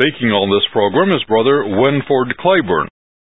Speaking on this program is Brother Winford Claiborne.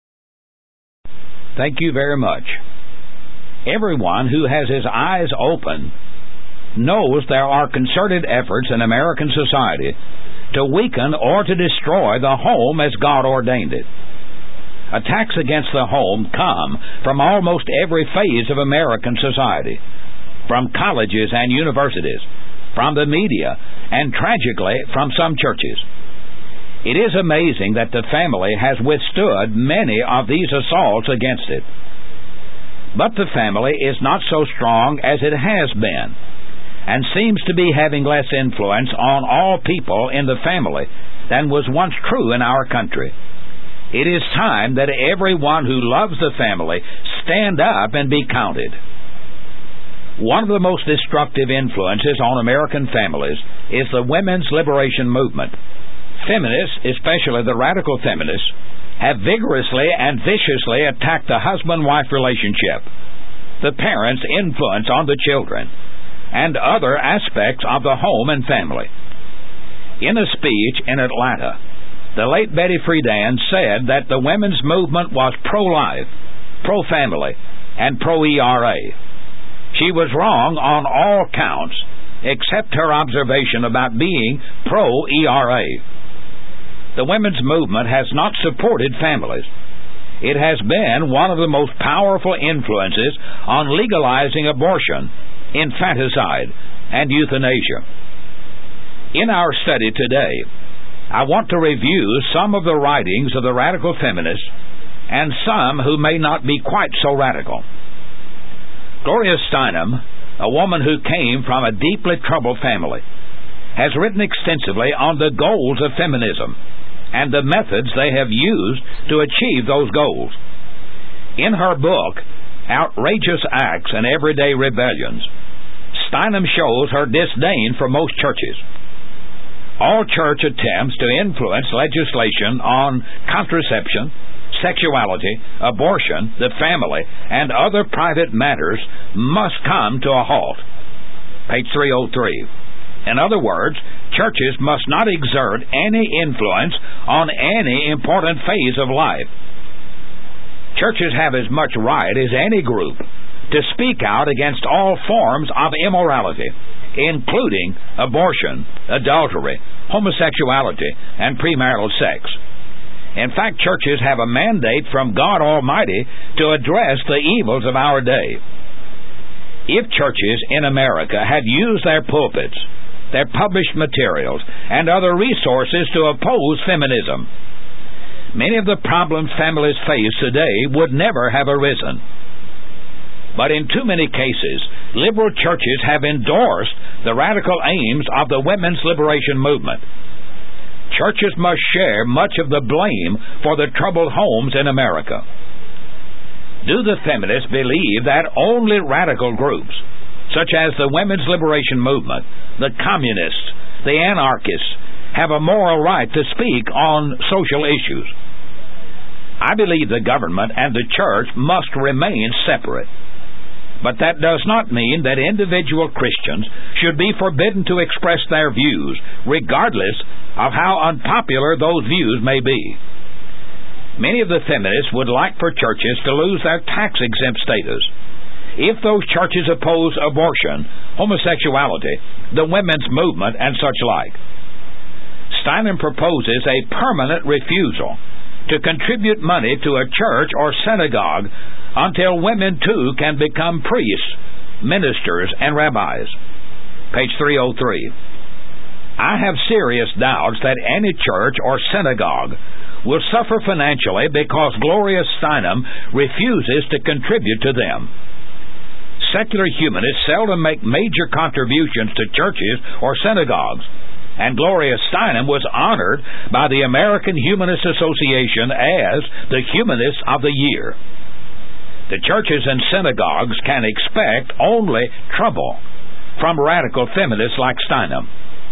Thank you very much. Everyone who has his eyes open knows there are concerted efforts in American society to weaken or to destroy the home as God ordained it. Attacks against the home come from almost every phase of American society, from colleges and universities, from the media, and tragically from some churches. It is amazing that the family has withstood many of these assaults against it. But the family is not so strong as it has been, and seems to be having less influence on all people in the family than was once true in our country. It is time that everyone who loves the family stand up and be counted. One of the most destructive influences on American families is the women's liberation movement. Feminists, especially the radical feminists, have vigorously and viciously attacked the husband-wife relationship, the parents' influence on the children, and other aspects of the home and family. In a speech in Atlanta, the late Betty Friedan said that the women's movement was pro-life, pro-family, and pro-ERA. She was wrong on all counts, except her observation about being pro-ERA. The women's movement has not supported families. It has been one of the most powerful influences on legalizing abortion, infanticide, and euthanasia. In our study today, I want to review some of the writings of the radical feminists and some who may not be quite so radical. Gloria Steinem, a woman who came from a deeply troubled family, has written extensively on the goals of feminism and the methods they have used to achieve those goals. In her book, Outrageous Acts and Everyday Rebellions, Steinem shows her disdain for most churches. All church attempts to influence legislation on contraception, sexuality, abortion, the family, and other private matters must come to a halt. Page 303. In other words, churches must not exert any influence on any important phase of life. Churches have as much right as any group to speak out against all forms of immorality, including abortion, adultery, homosexuality, and premarital sex. In fact, churches have a mandate from God Almighty to address the evils of our day. If churches in America had used their pulpits, their published materials, and other resources to oppose feminism, many of the problems families face today would never have arisen. But in too many cases, liberal churches have endorsed the radical aims of the women's liberation movement. Churches must share much of the blame for the troubled homes in America. Do the feminists believe that only radical groups, such as the women's liberation movement, the communists, the anarchists, have a moral right to speak on social issues? I believe the government and the church must remain separate. But that does not mean that individual Christians should be forbidden to express their views, regardless of how unpopular those views may be. Many of the feminists would like for churches to lose their tax-exempt status. If those churches oppose abortion, homosexuality, the women's movement, and such like. Steinem proposes a permanent refusal to contribute money to a church or synagogue until women too can become priests, ministers, and rabbis. Page 303. I have serious doubts that any church or synagogue will suffer financially because Gloria Steinem refuses to contribute to them. Secular humanists seldom make major contributions to churches or synagogues, and Gloria Steinem was honored by the American Humanist Association as the Humanist of the Year. The churches and synagogues can expect only trouble from radical feminists like Steinem.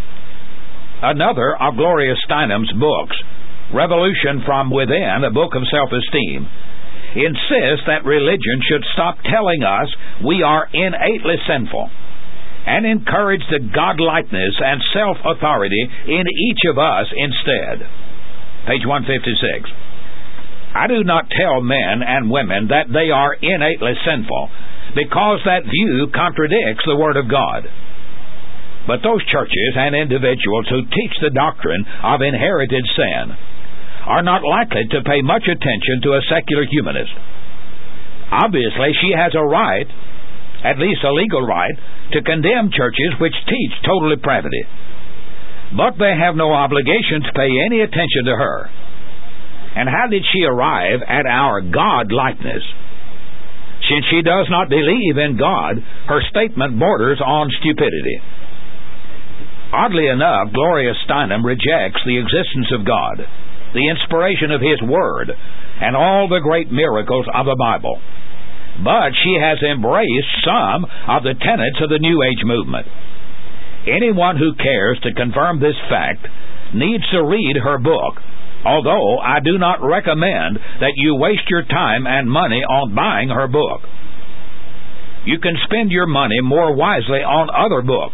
Another of Gloria Steinem's books, Revolution from Within, a book of self-esteem, insists that religion should stop telling us we are innately sinful and encourage the godlikeness and self-authority in each of us instead. Page 156. I do not tell men and women that they are innately sinful, because that view contradicts the Word of God. But those churches and individuals who teach the doctrine of inherited sin are not likely to pay much attention to a secular humanist. Obviously, she has a right, at least a legal right, to condemn churches which teach total depravity. But they have no obligation to pay any attention to her. And how did she arrive at our God-likeness? Since she does not believe in God, her statement borders on stupidity. Oddly enough, Gloria Steinem rejects the existence of God, the inspiration of His Word, and all the great miracles of the Bible. But she has embraced some of the tenets of the New Age movement. Anyone who cares to confirm this fact needs to read her book, although I do not recommend that you waste your time and money on buying her book. You can spend your money more wisely on other books.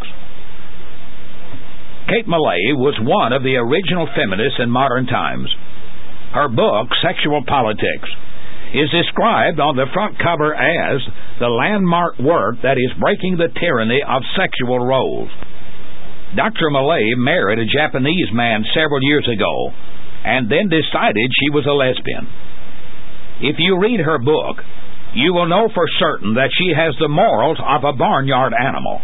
Kate Millay was one of the original feminists in modern times. Her book, Sexual Politics, is described on the front cover as the landmark work that is breaking the tyranny of sexual roles. Dr. Millay married a Japanese man several years ago and then decided she was a lesbian. If you read her book, you will know for certain that she has the morals of a barnyard animal.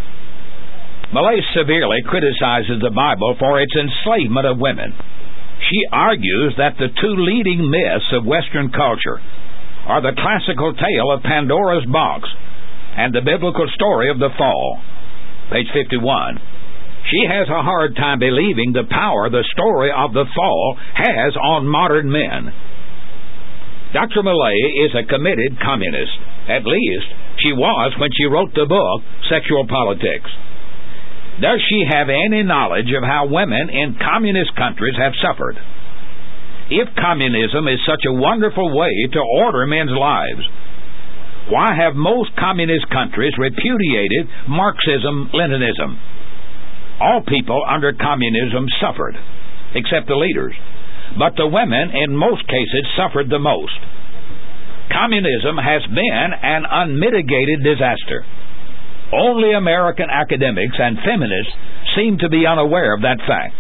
Millay severely criticizes the Bible for its enslavement of women. She argues that the two leading myths of Western culture are the classical tale of Pandora's box and the biblical story of the fall. Page 51. She has a hard time believing the power the story of the fall has on modern men. Dr. Millay is a committed communist. At least, she was when she wrote the book, Sexual Politics. Does she have any knowledge of how women in communist countries have suffered? If communism is such a wonderful way to order men's lives, why have most communist countries repudiated Marxism-Leninism? All people under communism suffered, except the leaders, but the women in most cases suffered the most. Communism has been an unmitigated disaster. Only American academics and feminists seem to be unaware of that fact.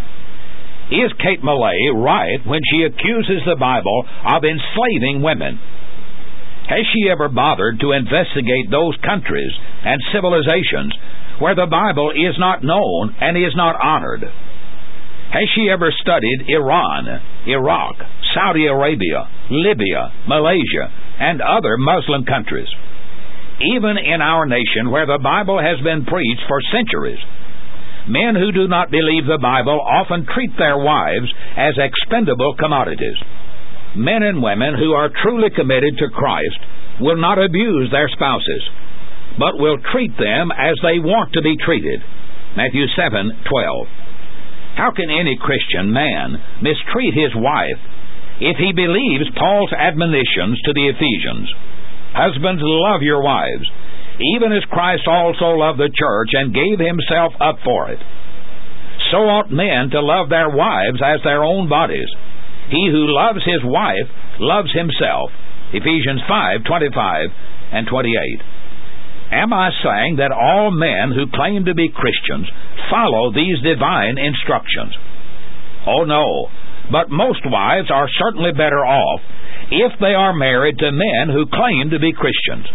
Is Kate Millay right when she accuses the Bible of enslaving women? Has she ever bothered to investigate those countries and civilizations where the Bible is not known and is not honored? Has she ever studied Iran, Iraq, Saudi Arabia, Libya, Malaysia, and other Muslim countries? Even in our nation, where the Bible has been preached for centuries, men who do not believe the Bible often treat their wives as expendable commodities. Men and women who are truly committed to Christ will not abuse their spouses, but will treat them as they want to be treated. Matthew 7:12. How can any Christian man mistreat his wife if he believes Paul's admonitions to the Ephesians? Husbands, love your wives, even as Christ also loved the church and gave himself up for it. So ought men to love their wives as their own bodies. He who loves his wife loves himself. Ephesians 5:25 and 28. Am I saying that all men who claim to be Christians follow these divine instructions? Oh no, but most wives are certainly better off if they are married to men who claim to be Christians.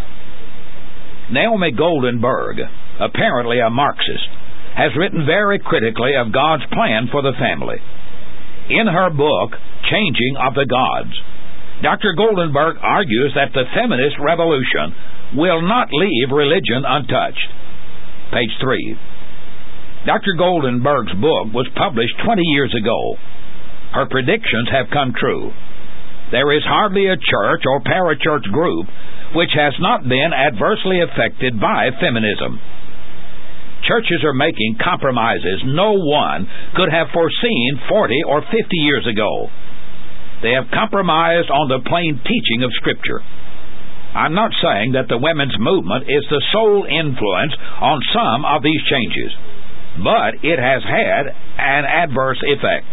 Naomi Goldenberg, apparently a Marxist, has written very critically of God's plan for the family. In her book, Changing of the Gods, Dr. Goldenberg argues that the feminist revolution will not leave religion untouched. Page 3. Dr. Goldenberg's book was published 20 years ago. Her predictions have come true. There is hardly a church or parachurch group which has not been adversely affected by feminism. Churches are making compromises no one could have foreseen 40 or 50 years ago. They have compromised on the plain teaching of Scripture. I'm not saying that the women's movement is the sole influence on some of these changes, but it has had an adverse effect.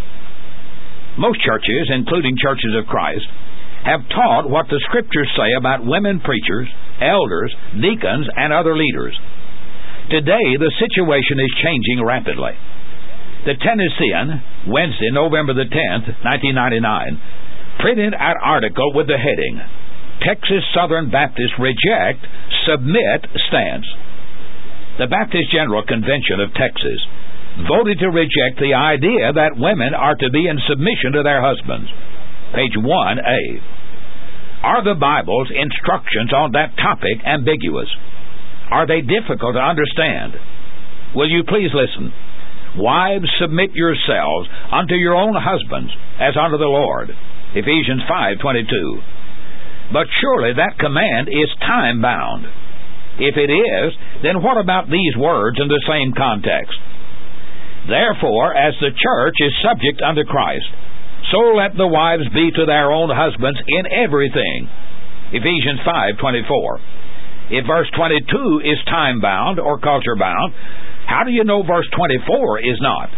Most churches, including Churches of Christ, have taught what the Scriptures say about women preachers, elders, deacons, and other leaders. Today, the situation is changing rapidly. The Tennessean, Wednesday, November the 10th, 1999, printed an article with the heading, Texas Southern Baptists Reject Submit Stance. The Baptist General Convention of Texas voted to reject the idea that women are to be in submission to their husbands. Page 1A. Are the Bible's instructions on that topic ambiguous? Are they difficult to understand? Will you please listen? Wives, submit yourselves unto your own husbands, as unto the Lord. Ephesians 5:22. But surely that command is time-bound. If it is, then what about these words in the same context? Therefore, as the church is subject unto Christ, so let the wives be to their own husbands in everything. Ephesians 5:24. If verse 22 is time-bound or culture-bound, how do you know verse 24 is not?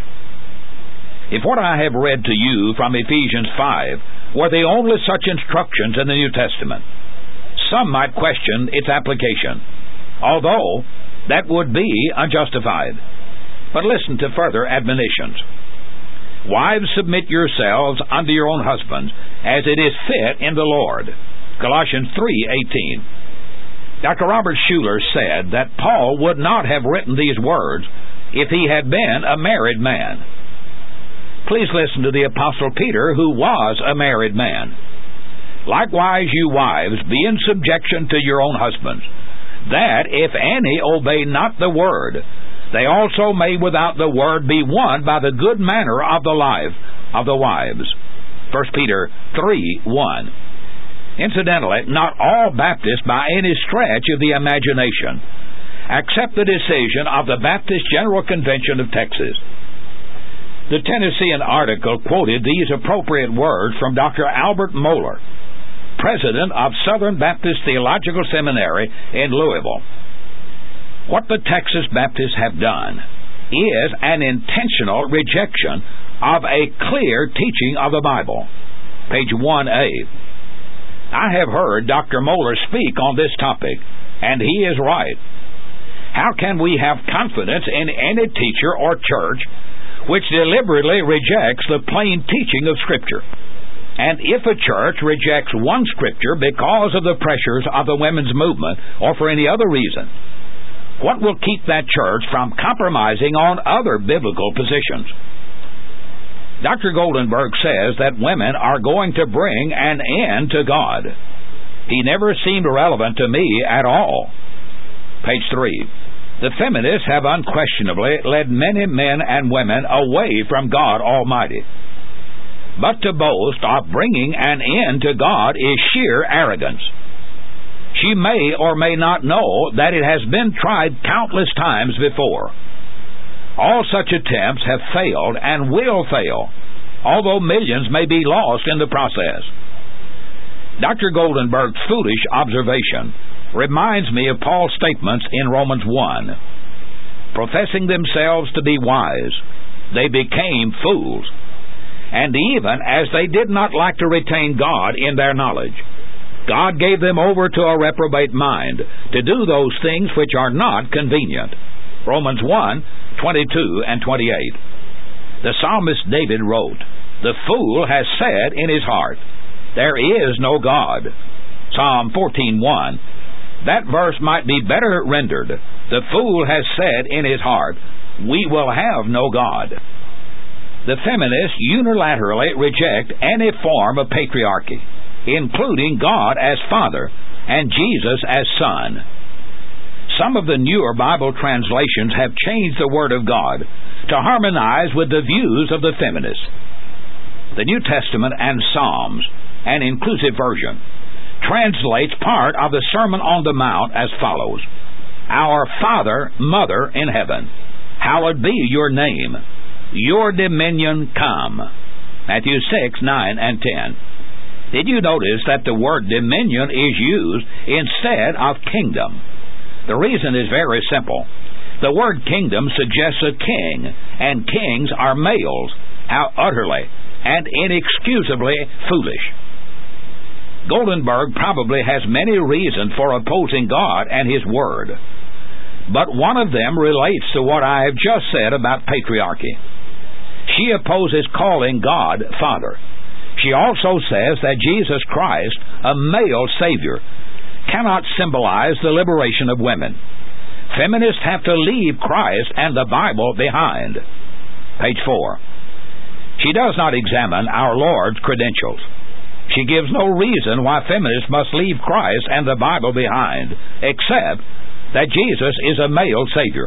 If what I have read to you from Ephesians 5 were the only such instructions in the New Testament, some might question its application, although that would be unjustified. But listen to further admonitions. Wives, submit yourselves unto your own husbands, as it is fit in the Lord. Colossians 3:18. Dr. Robert Schuller said that Paul would not have written these words if he had been a married man. Please listen to the Apostle Peter, who was a married man. Likewise, you wives, be in subjection to your own husbands, that if any obey not the word, they also may without the word be won by the good manner of the life of the wives. 1 Peter 3:1. Incidentally, not all Baptists by any stretch of the imagination accept the decision of the Baptist General Convention of Texas. The Tennessean article quoted these appropriate words from Dr. Albert Mohler, president of Southern Baptist Theological Seminary in Louisville. What the Texas Baptists have done is an intentional rejection of a clear teaching of the Bible. Page 1A. I have heard Dr. Mohler speak on this topic, and he is right. How can we have confidence in any teacher or church which deliberately rejects the plain teaching of Scripture? And if a church rejects one Scripture because of the pressures of the women's movement or for any other reason, what will keep that church from compromising on other biblical positions? Dr. Goldenberg says that women are going to bring an end to God. He never seemed relevant to me at all. Page 3. The feminists have unquestionably led many men and women away from God Almighty. But to boast of bringing an end to God is sheer arrogance. She may or may not know that it has been tried countless times before. All such attempts have failed and will fail, although millions may be lost in the process. Dr. Goldenberg's foolish observation reminds me of Paul's statements in Romans 1. Professing themselves to be wise, they became fools. And even as they did not like to retain God in their knowledge, God gave them over to a reprobate mind to do those things which are not convenient. Romans 1:22 and 28. The psalmist David wrote, "The fool has said in his heart, there is no God." Psalm 14:1. That verse might be better rendered, "The fool has said in his heart, we will have no God." The feminists unilaterally reject any form of patriarchy, including God as Father and Jesus as Son. Some of the newer Bible translations have changed the Word of God to harmonize with the views of the feminists. The New Testament and Psalms, an inclusive version, translates part of the Sermon on the Mount as follows: Our Father, Mother in heaven, hallowed be your name. Your dominion come. Matthew 6:9 and 10. Did you notice that the word dominion is used instead of kingdom? The reason is very simple. The word kingdom suggests a king, and kings are males. How utterly and inexcusably foolish. Goldenberg probably has many reasons for opposing God and His Word, but one of them relates to what I have just said about patriarchy. She opposes calling God Father. She also says that Jesus Christ, a male Savior, cannot symbolize the liberation of women. Feminists have to leave Christ and the Bible behind. Page 4. She does not examine our Lord's credentials. She gives no reason why feminists must leave Christ and the Bible behind, except that Jesus is a male Savior.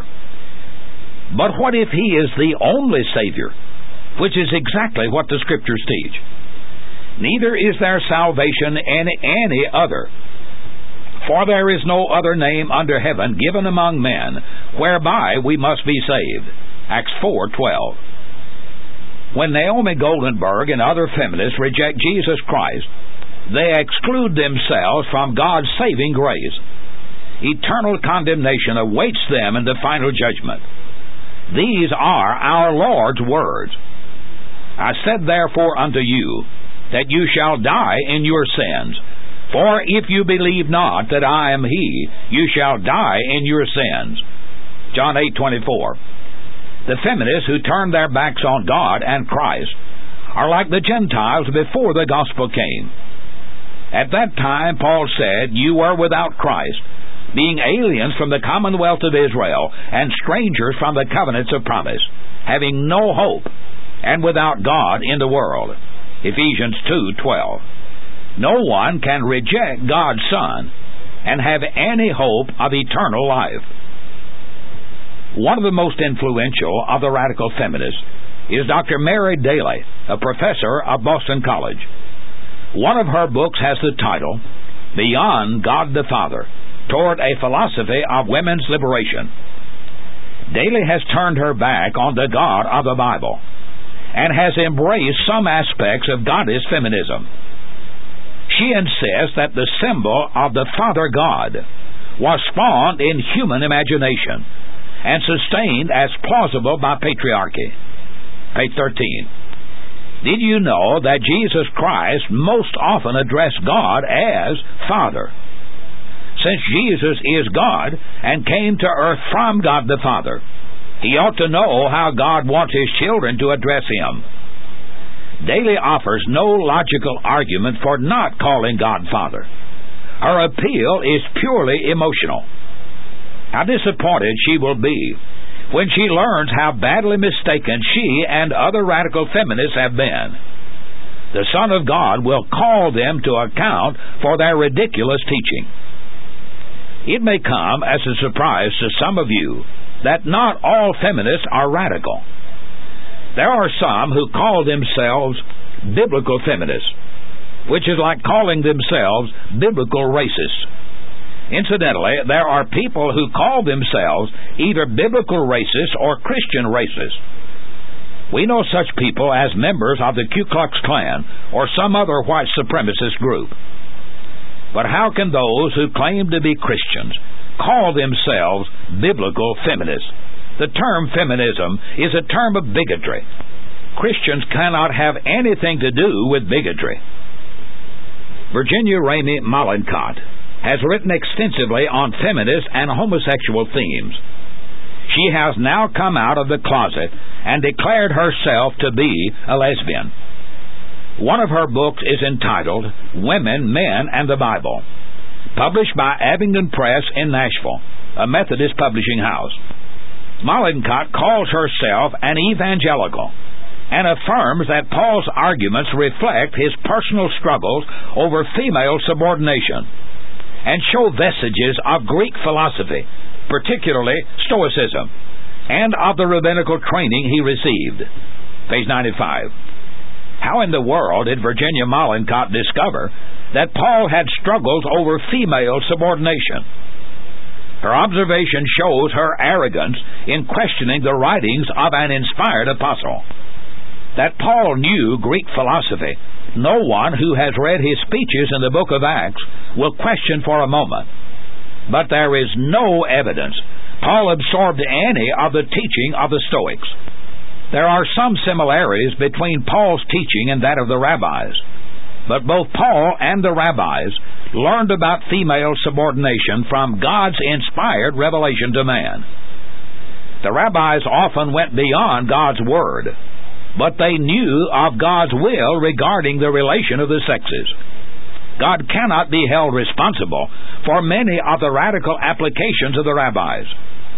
But what if He is the only Savior, which is exactly what the Scriptures teach? Neither is there salvation in any other. For there is no other name under heaven given among men whereby we must be saved. Acts 4:12. When Naomi Goldenberg and other feminists reject Jesus Christ, they exclude themselves from God's saving grace. Eternal condemnation awaits them in the final judgment. These are our Lord's words. I said therefore unto you, that you shall die in your sins. For if you believe not that I am He, you shall die in your sins. John 8:24. The feminists who turn their backs on God and Christ are like the Gentiles before the gospel came. At that time, Paul said, you were without Christ, being aliens from the commonwealth of Israel, and strangers from the covenants of promise, having no hope, and without God in the world. Ephesians 2:12. No one can reject God's Son and have any hope of eternal life. One of the most influential of the radical feminists is Dr. Mary Daly, a professor of Boston College. One of her books has the title, Beyond God the Father, Toward a Philosophy of Women's Liberation. Daly has turned her back on the God of the Bible and has embraced some aspects of goddess feminism. She insists that the symbol of the Father God was spawned in human imagination and sustained as plausible by patriarchy. Page 13. Did you know that Jesus Christ most often addressed God as Father? Since Jesus is God and came to earth from God the Father, He ought to know how God wants His children to address Him. Daly offers no logical argument for not calling God Father. Her appeal is purely emotional. How disappointed she will be when she learns how badly mistaken she and other radical feminists have been. The Son of God will call them to account for their ridiculous teaching. It may come as a surprise to some of you that not all feminists are radical. There are some who call themselves biblical feminists, which is like calling themselves biblical racists. Incidentally, there are people who call themselves either biblical racists or Christian racists. We know such people as members of the Ku Klux Klan or some other white supremacist group. But how can those who claim to be Christians call themselves biblical feminists? The term feminism is a term of bigotry. Christians cannot have anything to do with bigotry. Virginia Ramey Mollenkott has written extensively on feminist and homosexual themes. She has now come out of the closet and declared herself to be a lesbian. One of her books is entitled Women, Men, and the Bible, published by Abingdon Press in Nashville, a Methodist publishing house. Mollenkott calls herself an evangelical and affirms that Paul's arguments reflect his personal struggles over female subordination and show vestiges of Greek philosophy, particularly Stoicism, and of the rabbinical training he received. Page 95. How in the world did Virginia Mollenkott discover that Paul had struggles over female subordination? Her observation shows her arrogance in questioning the writings of an inspired apostle. That Paul knew Greek philosophy No one who has read his speeches in the book of Acts will question for a moment. But there is no evidence Paul absorbed any of the teaching of the Stoics. There are some similarities between Paul's teaching and that of the rabbis, but both Paul and the rabbis learned about female subordination from God's inspired revelation to man. The rabbis often went beyond God's word, but they knew of God's will regarding the relation of the sexes. God cannot be held responsible for many of the radical applications of the rabbis.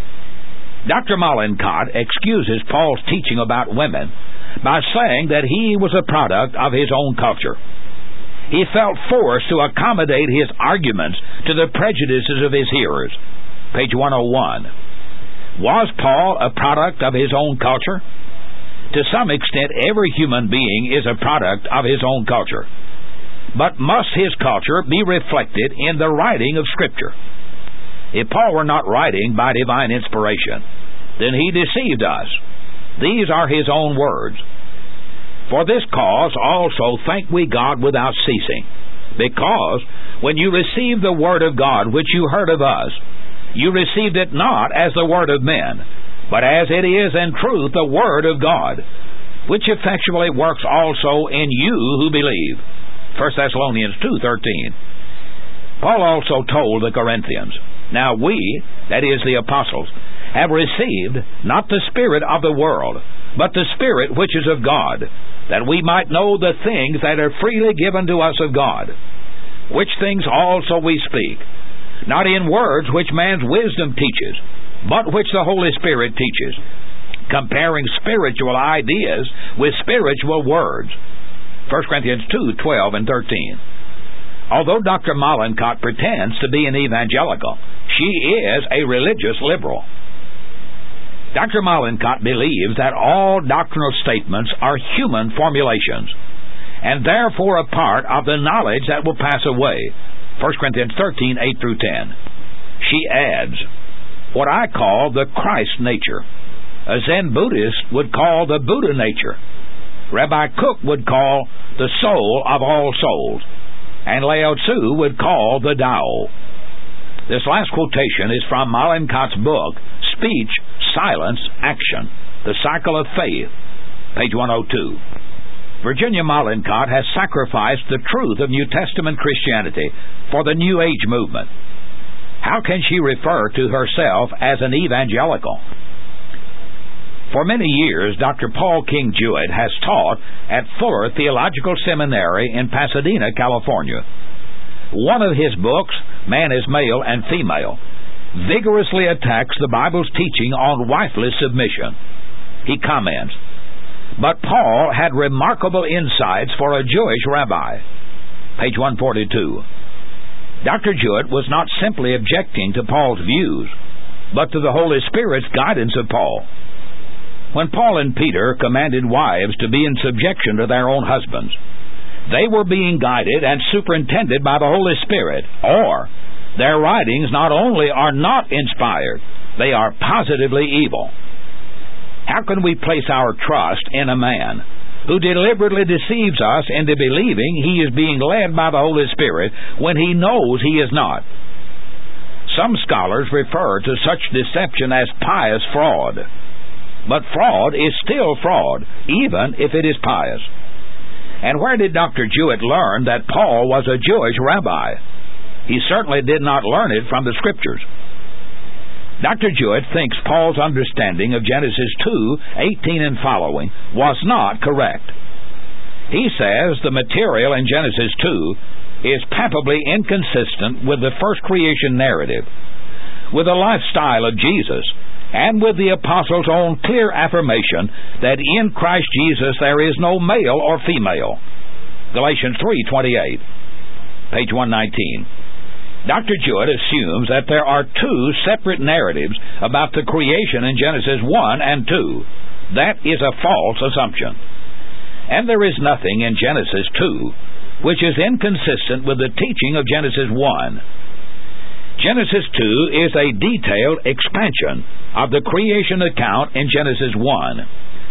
Dr. Mallinckott excuses Paul's teaching about women by saying that he was a product of his own culture. He felt forced to accommodate his arguments to the prejudices of his hearers. Page 101. Was Paul a product of his own culture? To some extent, every human being is a product of his own culture. But must his culture be reflected in the writing of Scripture? If Paul were not writing by divine inspiration, then he deceived us. These are his own words. For this cause also thank we God without ceasing, because when you received the word of God which you heard of us, you received it not as the word of men, but as it is in truth the word of God, which effectually works also in you who believe. 1 Thessalonians 2:13. Paul also told the Corinthians, Now we, that is the apostles, have received not the spirit of the world, but the Spirit which is of God, that we might know the things that are freely given to us of God, which things also we speak, not in words which man's wisdom teaches, but which the Holy Spirit teaches, comparing spiritual ideas with spiritual words. 1 Corinthians 2:12 and 13. Although Dr. Mallinckott pretends to be an evangelical, she is a religious liberal. Dr. Mallinckott believes that all doctrinal statements are human formulations, and therefore a part of the knowledge that will pass away. 1 Corinthians 13:8 through 10. She adds, what I call the Christ nature, a Zen Buddhist would call the Buddha nature, Rabbi Cook would call the soul of all souls, and Lao Tzu would call the Tao. This last quotation is from Mallinckott's book, Speech, Silence, Action, The Cycle of Faith, page 102. Virginia Mallinckott has sacrificed the truth of New Testament Christianity for the New Age movement. How can she refer to herself as an evangelical? For many years, Dr. Paul King Jewett has taught at Fuller Theological Seminary in Pasadena, California. One of his books, Man is Male and Female, vigorously attacks the Bible's teaching on wifeless submission. He comments, but Paul had remarkable insights for a Jewish rabbi. Page 142. Dr. Jewett was not simply objecting to Paul's views, but to the Holy Spirit's guidance of Paul. When Paul and Peter commanded wives to be in subjection to their own husbands, they were being guided and superintended by the Holy Spirit, or their writings not only are not inspired, they are positively evil. How can we place our trust in a man who deliberately deceives us into believing he is being led by the Holy Spirit when he knows he is not? Some scholars refer to such deception as pious fraud. But fraud is still fraud, even if it is pious. And where did Dr. Jewett learn that Paul was a Jewish rabbi? He certainly did not learn it from the Scriptures. Dr. Jewett thinks Paul's understanding of Genesis 2:18 and following was not correct. He says the material in Genesis 2 is palpably inconsistent with the first creation narrative, with the lifestyle of Jesus, and with the apostles' own clear affirmation that in Christ Jesus there is no male or female. Galatians 3:28, page 119. Dr. Jewett assumes that there are two separate narratives about the creation in Genesis 1 and 2. That is a false assumption. And there is nothing in Genesis 2 which is inconsistent with the teaching of Genesis 1. Genesis 2 is a detailed expansion of the creation account in Genesis 1.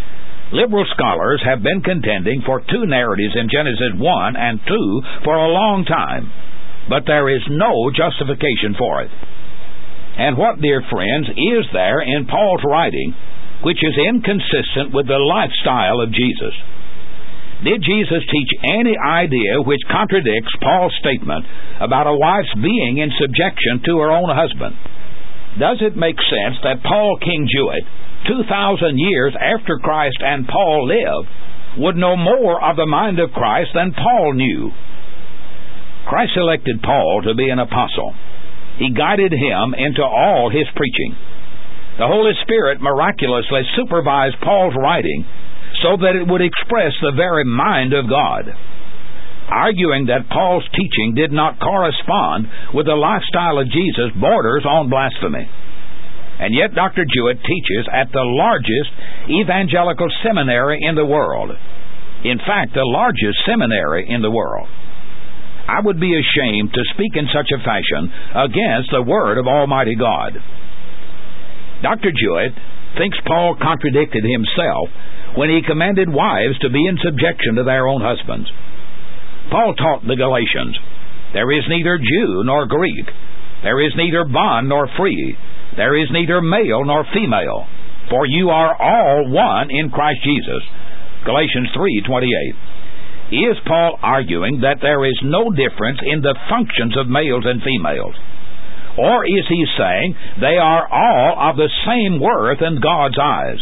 Liberal scholars have been contending for two narratives in Genesis 1 and 2 for a long time, but there is no justification for it. And what, dear friends, is there in Paul's writing which is inconsistent with the lifestyle of Jesus? Did Jesus teach any idea which contradicts Paul's statement about a wife's being in subjection to her own husband? Does it make sense that Paul King Jewett, 2,000 years after Christ and Paul lived, would know more of the mind of Christ than Paul knew? Christ selected Paul to be an apostle. He guided him into all his preaching. The Holy Spirit miraculously supervised Paul's writing so that it would express the very mind of God. Arguing that Paul's teaching did not correspond with the lifestyle of Jesus borders on blasphemy. And yet Dr. Jewett teaches at the largest evangelical seminary in the world. In fact, the largest seminary in the world. I would be ashamed to speak in such a fashion against the Word of Almighty God. Dr. Jewett thinks Paul contradicted himself when he commanded wives to be in subjection to their own husbands. Paul taught the Galatians, "There is neither Jew nor Greek, there is neither bond nor free, there is neither male nor female, for you are all one in Christ Jesus." Galatians 3:28. Is Paul arguing that there is no difference in the functions of males and females? Or is he saying they are all of the same worth in God's eyes?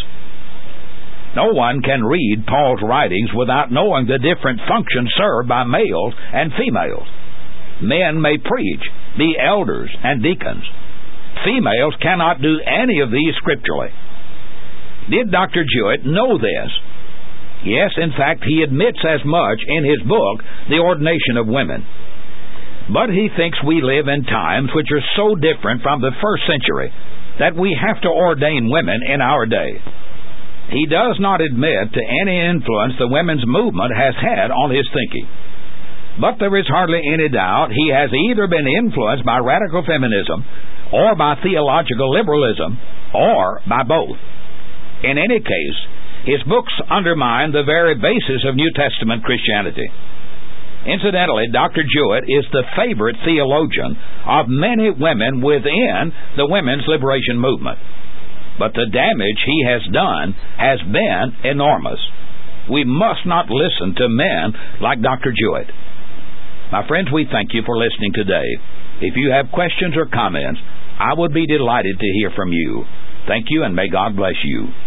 No one can read Paul's writings without knowing the different functions served by males and females. Men may preach, be elders, and deacons. Females cannot do any of these scripturally. Did Dr. Jewett know this? Yes, in fact, he admits as much in his book, The Ordination of Women. But he thinks we live in times which are so different from the first century that we have to ordain women in our day. He does not admit to any influence the women's movement has had on his thinking. But there is hardly any doubt he has either been influenced by radical feminism or by theological liberalism or by both. In any case, his books undermine the very basis of New Testament Christianity. Incidentally, Dr. Jewett is the favorite theologian of many women within the women's liberation movement. But the damage he has done has been enormous. We must not listen to men like Dr. Jewett. My friends, we thank you for listening today. If you have questions or comments, I would be delighted to hear from you. Thank you, and may God bless you.